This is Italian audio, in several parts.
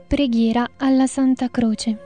Preghiera alla Santa Croce.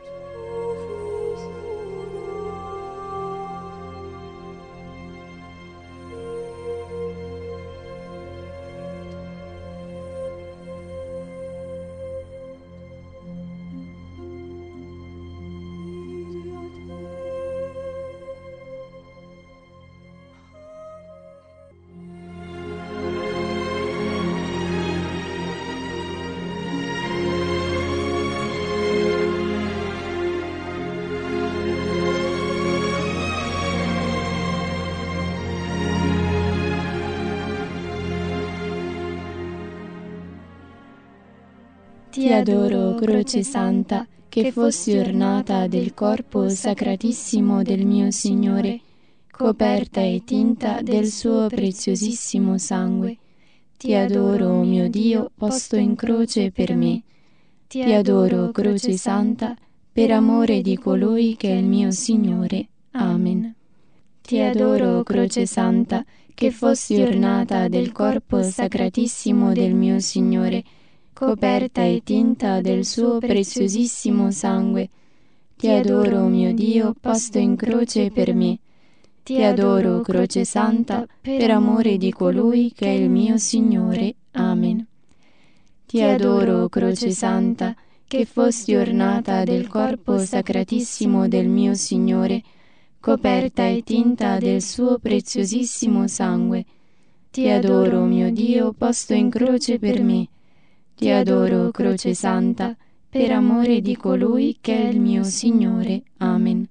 Ti adoro, Croce Santa, che fossi ornata del corpo sacratissimo del mio Signore, coperta e tinta del suo preziosissimo sangue. Ti adoro, mio Dio, posto in croce per me. Ti adoro, Croce Santa, per amore di colui che è il mio Signore. Amen. Ti adoro, Croce Santa, che fossi ornata del corpo sacratissimo del mio Signore, coperta e tinta del suo preziosissimo sangue. Ti adoro, mio Dio, posto in croce per me. Ti adoro, Croce Santa, per amore di colui che è il mio Signore. Amen. Ti adoro, Croce Santa, che fossi ornata del corpo sacratissimo del mio Signore, coperta e tinta del suo preziosissimo sangue. Ti adoro, mio Dio, posto in croce per me. Ti adoro, Croce Santa, per amore di colui che è il mio Signore. Amen.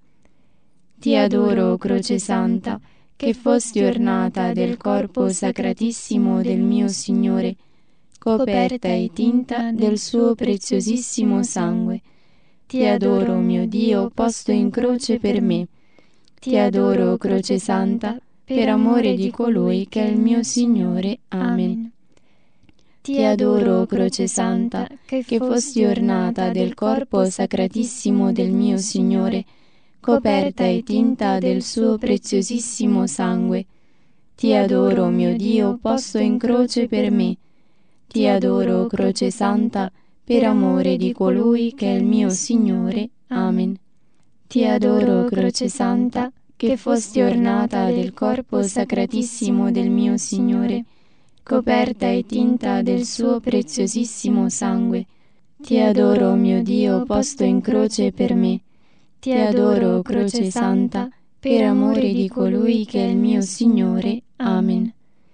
Ti adoro, Croce Santa, che fossi ornata del corpo sacratissimo del mio Signore, coperta e tinta del suo preziosissimo sangue. Ti adoro, mio Dio, posto in croce per me. Ti adoro, Croce Santa, per amore di colui che è il mio Signore. Amen. Ti adoro, Croce Santa, che fossi ornata del corpo sacratissimo del mio Signore, coperta e tinta del suo preziosissimo sangue. Ti adoro, mio Dio, posto in croce per me. Ti adoro, Croce Santa, per amore di colui che è il mio Signore. Amen. Ti adoro, Croce Santa, che fossi ornata del corpo sacratissimo del mio Signore, coperta e tinta del suo preziosissimo sangue. Ti adoro, mio Dio, posto in croce per me. Ti adoro, Croce Santa, per amore di colui che è il mio Signore. Amen.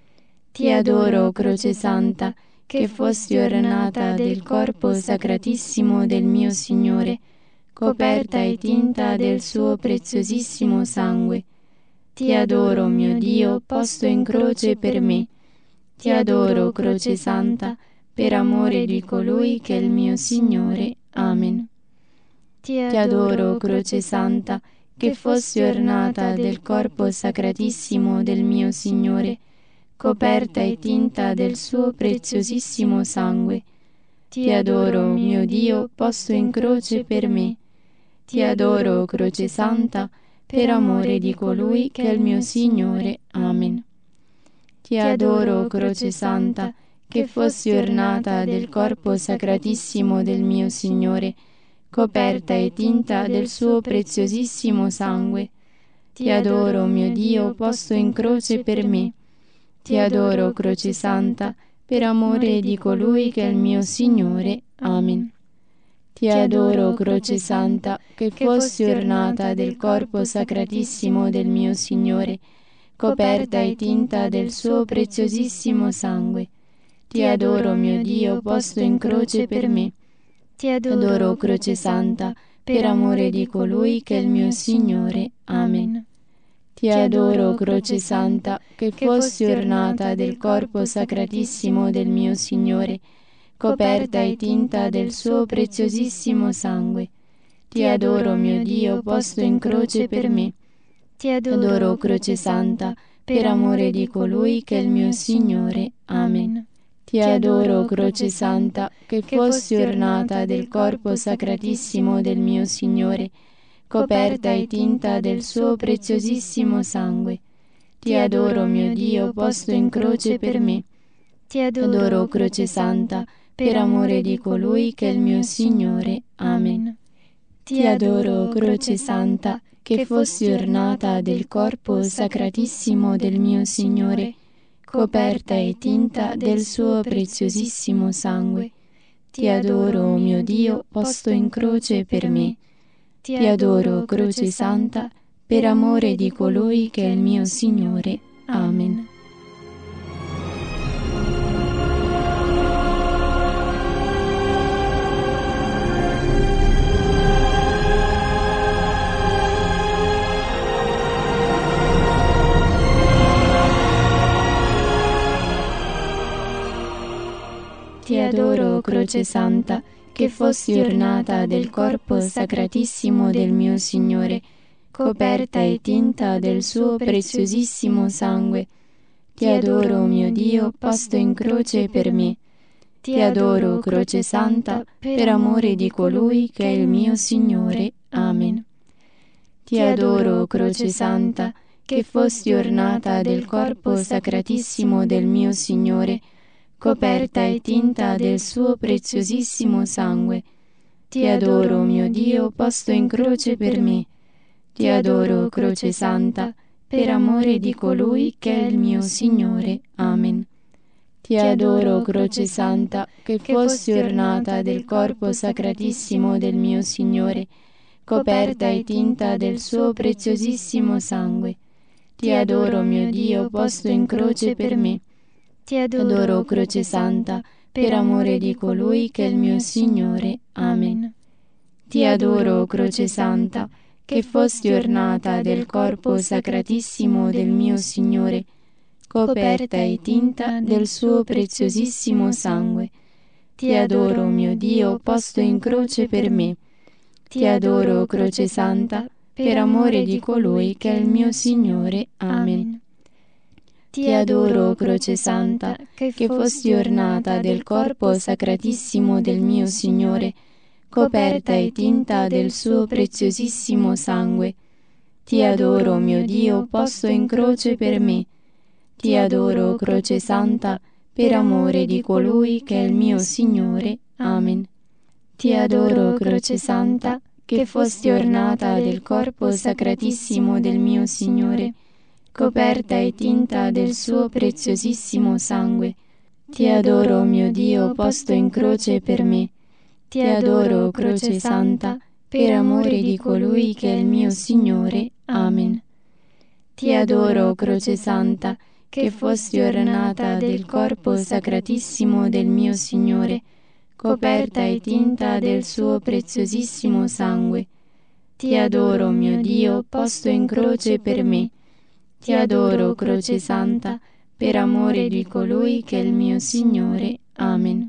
Ti adoro, Croce Santa, che fossi ornata del corpo sacratissimo del mio Signore, coperta e tinta del suo preziosissimo sangue. Ti adoro, mio Dio, posto in croce per me. Ti adoro, Croce Santa, per amore di colui che è il mio Signore. Amen. Ti adoro, Croce Santa, che fossi ornata del corpo sacratissimo del mio Signore, coperta e tinta del suo preziosissimo sangue. Ti adoro, mio Dio, posto in croce per me. Ti adoro, Croce Santa, per amore di colui che è il mio Signore. Amen. Ti adoro, Croce Santa, che fossi ornata del corpo sacratissimo del mio Signore, coperta e tinta del suo preziosissimo sangue. Ti adoro, mio Dio, posto in croce per me. Ti adoro, Croce Santa, per amore di colui che è il mio Signore. Amen. Ti adoro, Croce Santa, che fossi ornata del corpo sacratissimo del mio Signore, coperta e tinta del suo preziosissimo sangue. Ti adoro, mio Dio, posto in croce per me. Ti adoro, Croce Santa, per amore di colui che è il mio Signore. Amen. Ti adoro, Croce Santa, che fossi ornata del corpo sacratissimo del mio Signore, coperta e tinta del suo preziosissimo sangue. Ti adoro, mio Dio, posto in croce per me. Ti adoro, Croce Santa, per amore di colui che è il mio Signore. Amen. Ti adoro, Croce Santa, che fossi ornata del corpo sacratissimo del mio Signore, coperta e tinta del suo preziosissimo sangue. Ti adoro, mio Dio, posto in croce per me. Ti adoro, Croce Santa, per amore di colui che è il mio Signore. Amen. Ti adoro, Croce Santa, che fossi ornata del corpo sacratissimo del mio Signore, coperta e tinta del suo preziosissimo sangue. Ti adoro, mio Dio, posto in croce per me. Ti adoro, Croce Santa, per amore di colui che è il mio Signore. Amen. Ti adoro, Croce Santa, che fossi ornata del corpo sacratissimo del mio Signore, coperta e tinta del suo preziosissimo sangue. Ti adoro, mio Dio, posto in croce per me. Ti adoro, Croce Santa, per amore di colui che è il mio Signore. Amen. Ti adoro, Croce Santa, che fossi ornata del corpo sacratissimo del mio Signore, coperta e tinta del suo preziosissimo sangue. Ti adoro, mio Dio, posto in croce per me. Ti adoro, Croce Santa, per amore di colui che è il mio Signore. Amen. Ti adoro, Croce Santa, che fossi ornata del corpo sacratissimo del mio Signore, coperta e tinta del suo preziosissimo sangue. Ti adoro, mio Dio, posto in croce per me. Ti adoro, Croce Santa, per amore di colui che è il mio Signore. Amen. Ti adoro, Croce Santa, che fossi ornata del corpo sacratissimo del mio Signore, coperta e tinta del suo preziosissimo sangue. Ti adoro, mio Dio, posto in croce per me. Ti adoro, Croce Santa, per amore di colui che è il mio Signore. Amen. Ti adoro, Croce Santa, che fossi ornata del corpo sacratissimo del mio Signore, coperta e tinta del suo preziosissimo sangue. Ti adoro, mio Dio, posto in croce per me. Ti adoro, Croce Santa, per amore di colui che è il mio Signore. Amen. Ti adoro, Croce Santa, che fossi ornata del corpo sacratissimo del mio Signore, coperta e tinta del suo preziosissimo sangue. Ti adoro, mio Dio, posto in croce per me. Ti adoro, Croce Santa, per amore di colui che è il mio Signore. Amen. Ti adoro, Croce Santa, che fossi ornata del corpo sacratissimo del mio Signore, coperta e tinta del suo preziosissimo sangue. Ti adoro, mio Dio, posto in croce per me. Ti adoro, Croce Santa, per amore di colui che è il mio Signore. Amen.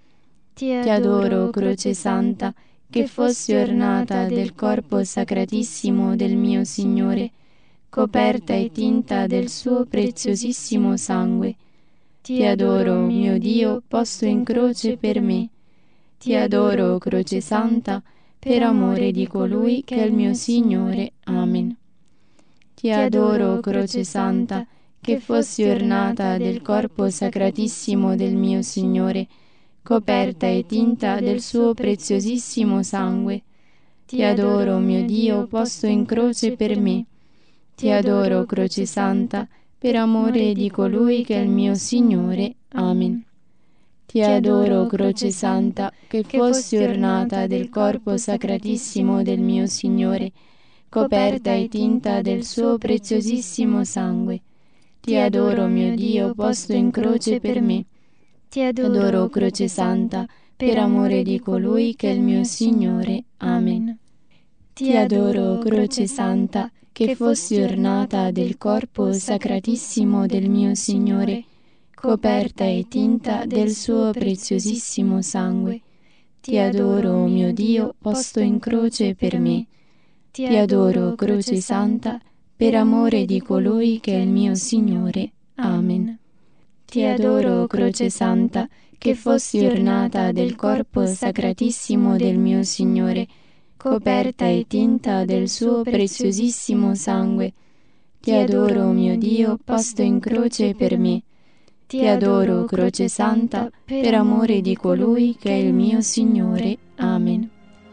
Ti adoro, Croce Santa, che fossi ornata del corpo sacratissimo del mio Signore, coperta e tinta del suo preziosissimo sangue. Ti adoro, mio Dio, posto in croce per me. Ti adoro, Croce Santa, per amore di colui che è il mio Signore. Amen. Ti adoro, Croce Santa, che fossi ornata del corpo sacratissimo del mio Signore, coperta e tinta del suo preziosissimo sangue. Ti adoro, mio Dio, posto in croce per me. Ti adoro, Croce Santa, per amore di colui che è il mio Signore. Amen. Ti adoro, Croce Santa, che fossi ornata del corpo sacratissimo del mio Signore, coperta e tinta del suo preziosissimo sangue. Ti adoro, mio Dio, posto in croce per me. Ti adoro, Croce Santa, per amore di colui che è il mio Signore. Amen. Ti adoro, Croce Santa, che fossi ornata del corpo sacratissimo del mio Signore, coperta e tinta del suo preziosissimo sangue. Ti adoro, mio Dio, posto in croce per me. Ti adoro, Croce Santa, per amore di colui che è il mio Signore. Amen. Ti adoro, Croce Santa, che fossi ornata del corpo sacratissimo del mio Signore, coperta e tinta del suo preziosissimo sangue. Ti adoro, mio Dio, posto in croce per me. Ti adoro, Croce Santa, per amore di colui che è il mio Signore. Amen.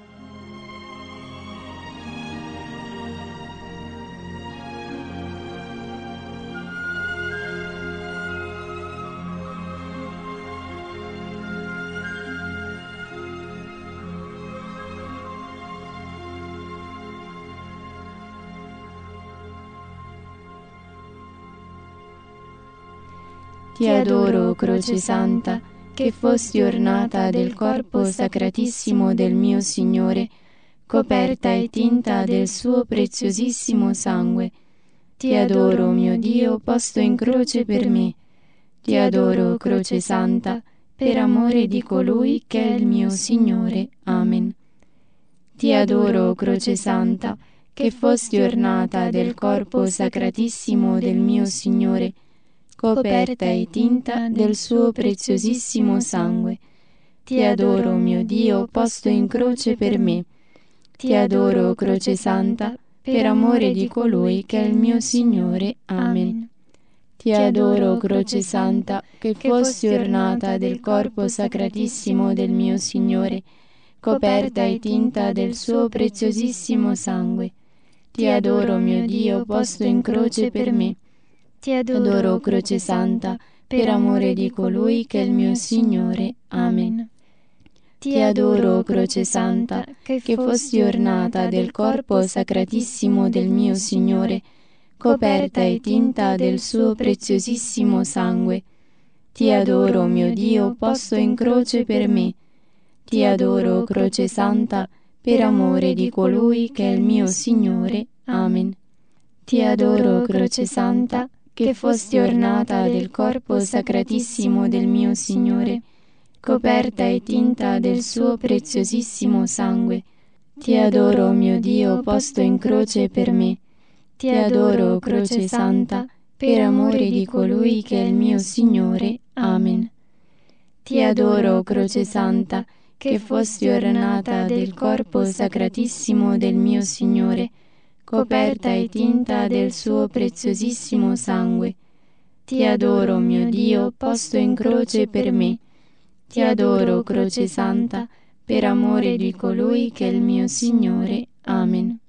Ti adoro, Croce Santa, che fossi ornata del corpo sacratissimo del mio Signore, coperta e tinta del suo preziosissimo sangue. Ti adoro, mio Dio, posto in croce per me. Ti adoro, Croce Santa, per amore di colui che è il mio Signore. Amen. Ti adoro, Croce Santa, che fossi ornata del corpo sacratissimo del mio Signore, coperta e tinta del suo preziosissimo sangue. Ti adoro, mio Dio, posto in croce per me. Ti adoro, Croce Santa, per amore di colui che è il mio Signore. Amen. Ti adoro, Croce Santa, che fossi ornata del corpo sacratissimo del mio Signore, coperta e tinta del suo preziosissimo sangue. Ti adoro, mio Dio, posto in croce per me. Ti adoro, Croce Santa, per amore di colui che è il mio Signore. Amen. Ti adoro, Croce Santa, che fossi ornata del corpo sacratissimo del mio Signore, coperta e tinta del suo preziosissimo sangue. Ti adoro, mio Dio, posto in croce per me. Ti adoro, Croce Santa, per amore di colui che è il mio Signore. Amen. Ti adoro, Croce Santa, che fossi ornata del corpo sacratissimo del mio Signore, coperta e tinta del suo preziosissimo sangue. Ti adoro, mio Dio, posto in croce per me. Ti adoro, Croce Santa, per amore di colui che è il mio Signore. Amen. Ti adoro, Croce Santa, che fossi ornata del corpo sacratissimo del mio Signore, coperta e tinta del suo preziosissimo sangue. Ti adoro, mio Dio, posto in croce per me. Ti adoro, Croce Santa, per amore di colui che è il mio Signore. Amen.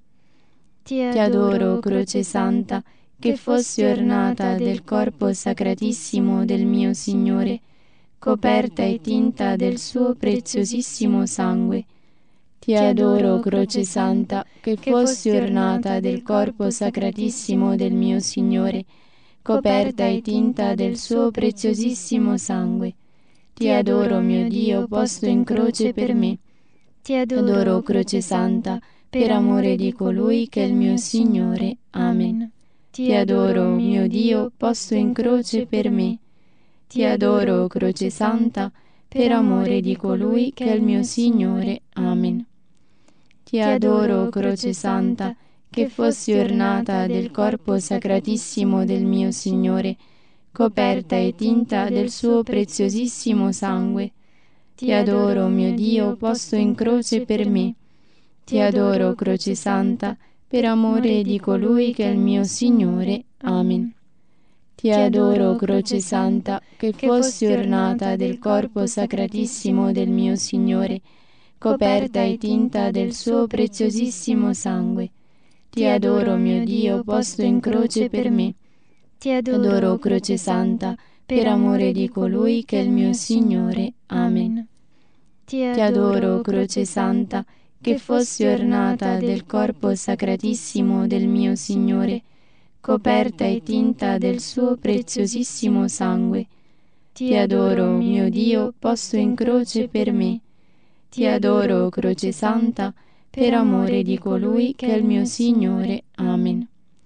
Ti adoro, Croce Santa, che fossi ornata del corpo sacratissimo del mio Signore, coperta e tinta del suo preziosissimo sangue. Ti adoro, Croce Santa, che fossi ornata del corpo sacratissimo del mio Signore, coperta e tinta del suo preziosissimo sangue. Ti adoro, mio Dio, posto in croce per me. Ti adoro, Croce Santa, per amore di colui che è il mio Signore. Amen. Ti adoro, mio Dio, posto in croce per me. Ti adoro, Croce Santa, per amore di colui che è il mio Signore. Amen. Ti adoro, Croce Santa, che fossi ornata del corpo sacratissimo del mio Signore, coperta e tinta del suo preziosissimo sangue. Ti adoro, mio Dio, posto in croce per me. Ti adoro, Croce Santa, per amore di colui che è il mio Signore. Amen. Ti adoro, Croce Santa, che fossi ornata del corpo sacratissimo del mio Signore, coperta e tinta del suo preziosissimo sangue. Ti adoro, mio Dio, posto in croce per me. Ti adoro, Croce Santa, per amore di colui che è il mio Signore. Amen. Ti adoro, Croce Santa, che fossi ornata del corpo sacratissimo del mio Signore, coperta e tinta del suo preziosissimo sangue. Ti adoro, mio Dio, posto in croce per me. Ti adoro, Croce Santa, per amore di colui che è il mio Signore. Amen.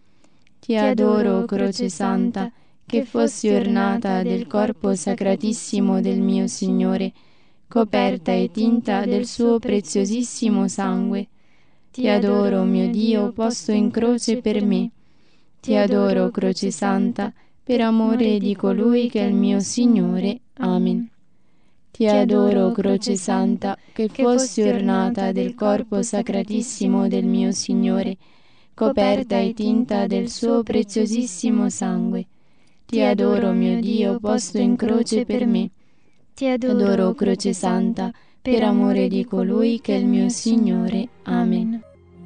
Ti adoro, Croce Santa, che fossi ornata del corpo sacratissimo del mio Signore, coperta e tinta del suo preziosissimo sangue. Ti adoro, mio Dio, posto in croce per me. Ti adoro, Croce Santa, per amore di colui che è il mio Signore. Amen. Ti adoro, Croce Santa, che fossi ornata del corpo sacratissimo del mio Signore, coperta e tinta del suo preziosissimo sangue. Ti adoro, mio Dio, posto in croce per me. Ti Adoro, croce santa, per amore di colui che è il mio Signore. Amen.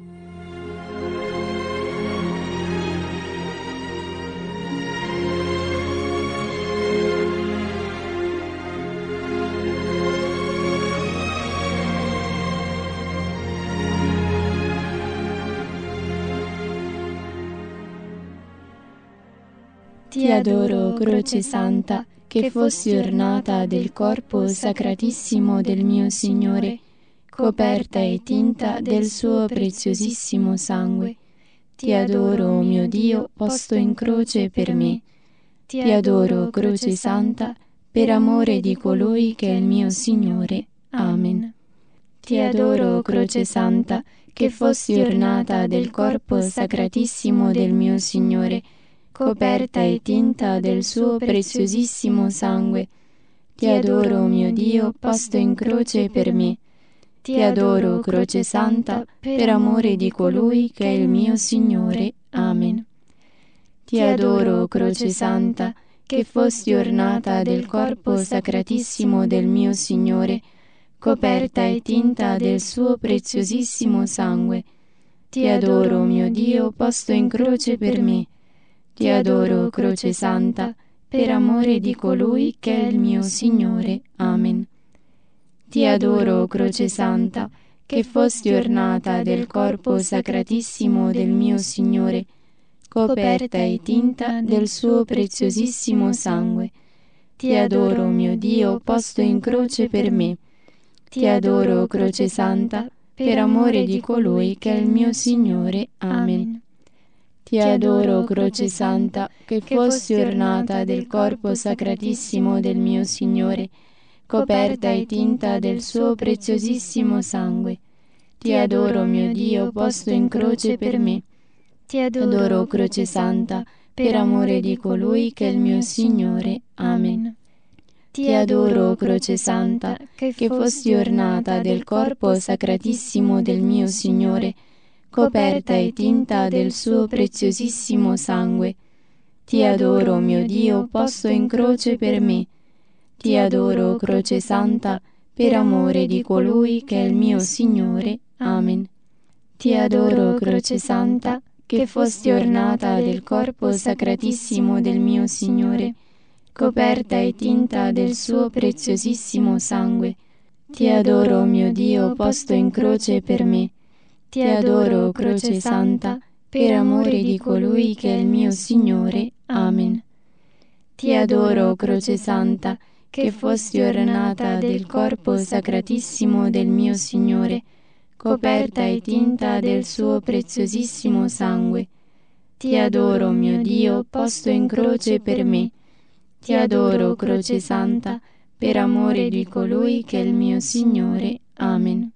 Ti adoro, croce santa, che fossi ornata del corpo sacratissimo del mio Signore, coperta e tinta del suo preziosissimo sangue. Ti adoro, mio Dio, posto in croce per me. Ti adoro, croce santa, per amore di colui che è il mio Signore. Amen. Ti adoro, croce santa, che fossi ornata del corpo sacratissimo del mio Signore, coperta e tinta del suo preziosissimo sangue. Ti adoro, mio Dio, posto in croce per me. Ti adoro, croce santa, per amore di colui che è il mio Signore. Amen. Ti adoro, croce santa, che fossi ornata del corpo sacratissimo del mio Signore, coperta e tinta del suo preziosissimo sangue. Ti adoro, mio Dio, posto in croce per me. Ti adoro, croce santa, per amore di colui che è il mio Signore. Amen. Ti adoro, croce santa, che fossi ornata del corpo sacratissimo del mio Signore, coperta e tinta del suo preziosissimo sangue. Ti adoro, mio Dio, posto in croce per me. Ti adoro, croce santa, per amore di colui che è il mio Signore. Amen. Ti adoro, croce santa, che fossi ornata del corpo sacratissimo del mio Signore, coperta e tinta del suo preziosissimo sangue. Ti adoro, mio Dio, posto in croce per me. Ti adoro, croce santa, per amore di colui che è il mio Signore. Amen. Ti adoro, croce santa, che fossi ornata del corpo sacratissimo del mio Signore, coperta e tinta del suo preziosissimo sangue. Ti adoro, mio Dio, posto in croce per me. Ti adoro, croce santa, per amore di colui che è il mio Signore. Amen. Ti adoro, croce santa, che fossi ornata del corpo sacratissimo del mio Signore, coperta e tinta del suo preziosissimo sangue. Ti adoro, mio Dio, posto in croce per me. Ti adoro, croce santa, per amore di colui che è il mio Signore. Amen. Ti adoro, croce santa, che fossi ornata del corpo sacratissimo del mio Signore, coperta e tinta del suo preziosissimo sangue. Ti adoro, mio Dio, posto in croce per me. Ti adoro, croce santa, per amore di colui che è il mio Signore. Amen.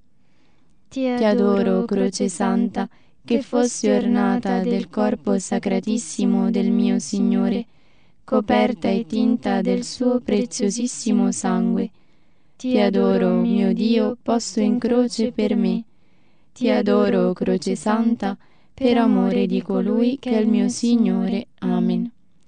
Ti adoro, croce santa, che fossi ornata del corpo sacratissimo del mio Signore, coperta e tinta del suo preziosissimo sangue. Ti adoro, mio Dio, posto in croce per me. Ti adoro, croce santa, per amore di colui che è il mio Signore. Amen.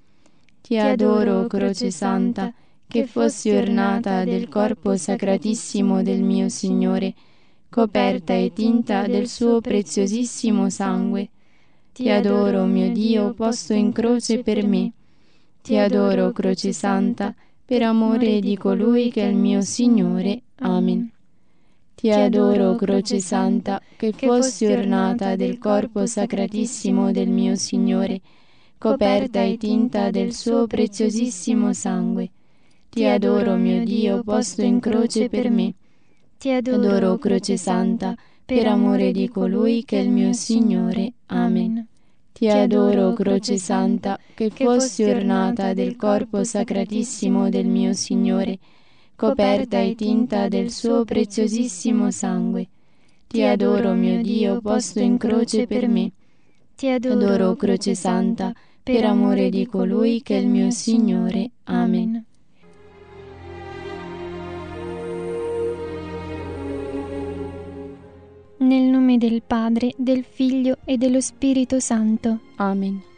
Ti adoro, croce santa, che fossi ornata del corpo sacratissimo del mio Signore, coperta e tinta del suo preziosissimo sangue. Ti adoro, mio Dio, posto in croce per me. Ti adoro, croce santa, per amore di colui che è il mio Signore. Amen. Ti adoro, croce santa, che fossi ornata del corpo sacratissimo del mio Signore, coperta e tinta del suo preziosissimo sangue. Ti adoro, mio Dio, posto in croce per me. Ti adoro, croce santa, per amore di colui che è il mio Signore. Amen. Ti adoro, croce santa, che fossi ornata del corpo sacratissimo del mio Signore, coperta e tinta del suo preziosissimo sangue. Ti adoro, mio Dio, posto in croce per me. Ti adoro, croce santa, per amore di colui che è il mio Signore. Amen. Nel nome del Padre, del Figlio e dello Spirito Santo. Amen.